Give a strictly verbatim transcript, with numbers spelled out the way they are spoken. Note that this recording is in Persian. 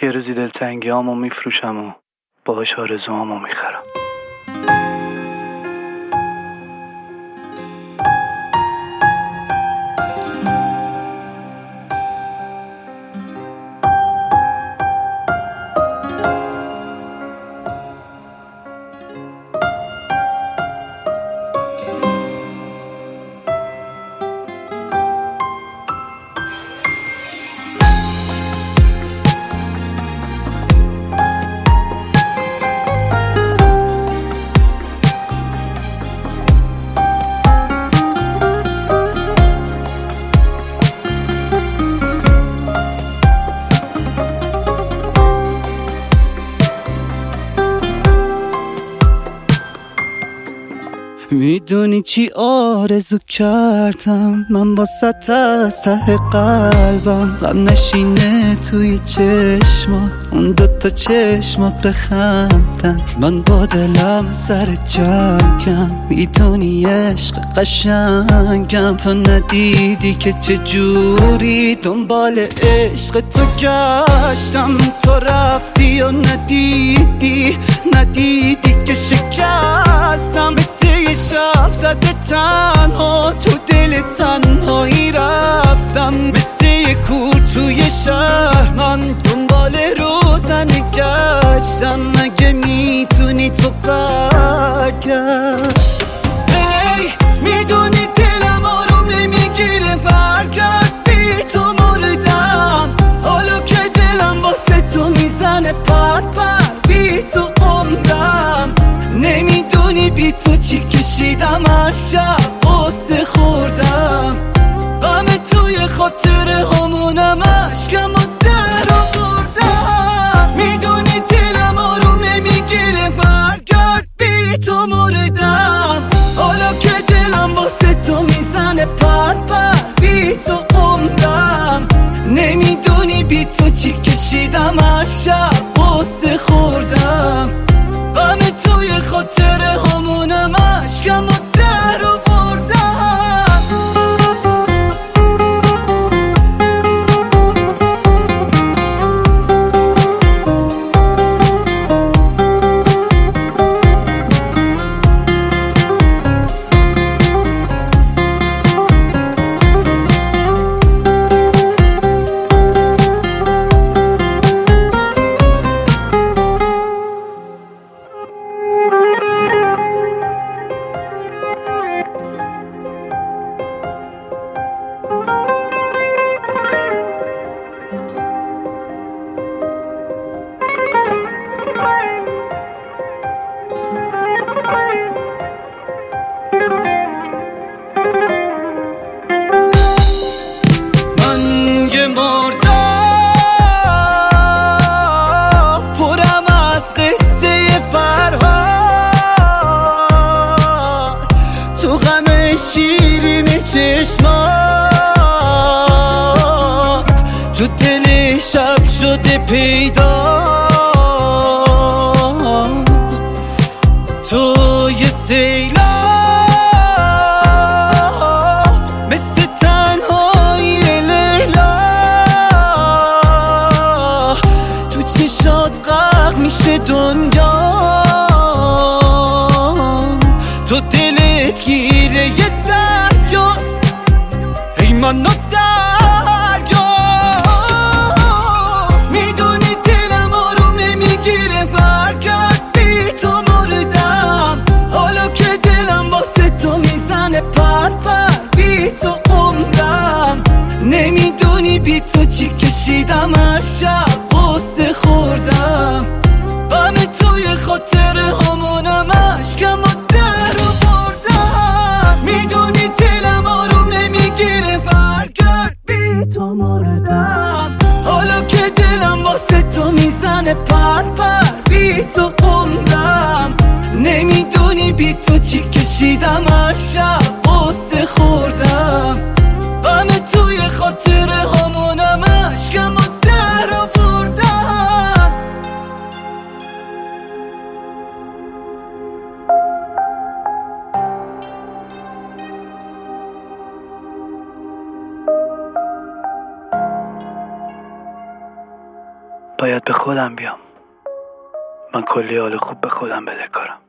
یه روزی دلتنگی هامو میفروشم و باهاش آرزوهامو میخرم. میدونی چی آرزو کردم من واسه از ته قلبم، غم نشینه توی چشمات، اون دوتا چشمات بخندن، من با دلم سر جنگم. میدونی عشق قشنگم، تو ندیدی که چجوری دنبال عشق تو گشتم، تو رفتی و ندیدی ندیدی که شکستم، مثل یه شب زده تنها تو دل تنهایی رفتم، مثل یه کور توی شهر من دنبال روزنه گشتم، مگه میتونی تو برگرد؟ ای میدونی دلم آروم نمیگیره، برگرد بی تو مردم، حالا که دلم واسه تو میزنه پر پر، بی تو عمرم، نمیدونی بی تو چی کشیدم، هر شب قصه خوردم، غم توی خاطره همونم، عشقم و در آوردم، میدونی دلم آروم نمیگیره، برگرد بی تو مردم، حالا که دلم واسه تو میزنه پر پر، بی تو عمرم، نمیدونی بی تو چی کشیدم، هر شب قصه خوردم، غم توی خاطره همونم، عشقم و در آوردم. شیرین چشمات تو دل شب شده پیدا، تو یه سیلاب مثل تنهایی لیلا، تو چشات غرق میشه دنیا، تو دلت گیره یه دریاست، ای منو دریا، میدونی دلم آروم نمیگیره، برگرد بی تو مردم، حالا که دلم واسه تو میزنه پر پر، بی تو عمرم، نمیدونی بی تو چی کشیدم، هر شب قصه خوردم، غم توی خاطره همونم، عشقم و در آوردم، میدونی دلم آروم نمیگیره، برگرد بی تو مردم، حالا که دلم واسه تو میزنه پر پر، بی تو عمرم، نمیدونی بی تو چی کشیدم، هر شب قصه خوردم، غم توی خاطره همونم، عشقم و در آوردم. باید به خودم بیام. من کلی حال خوب به خودم بدهکارم.